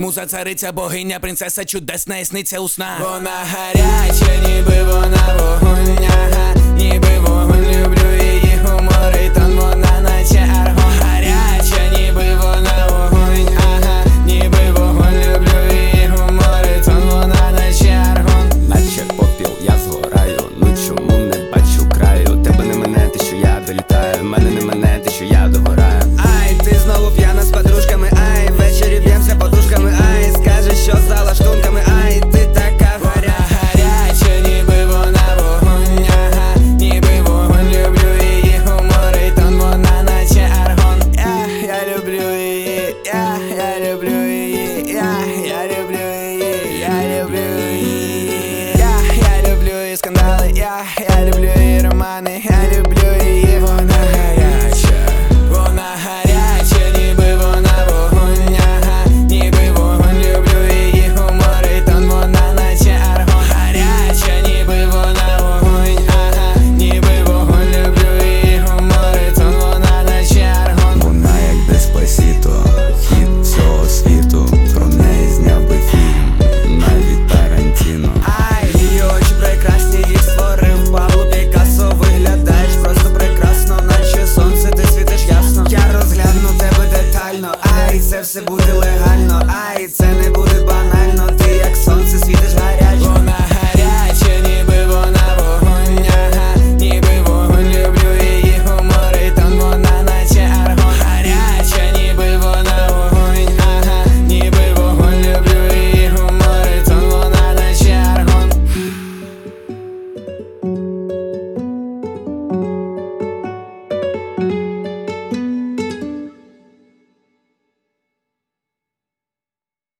Муза, цариця, богиня, принцеса чудесна, і сниться у снах. Вона гаряча, ніби вона вогонь, ніби вогонь, люблю її гумор і тон, вона наче аргон.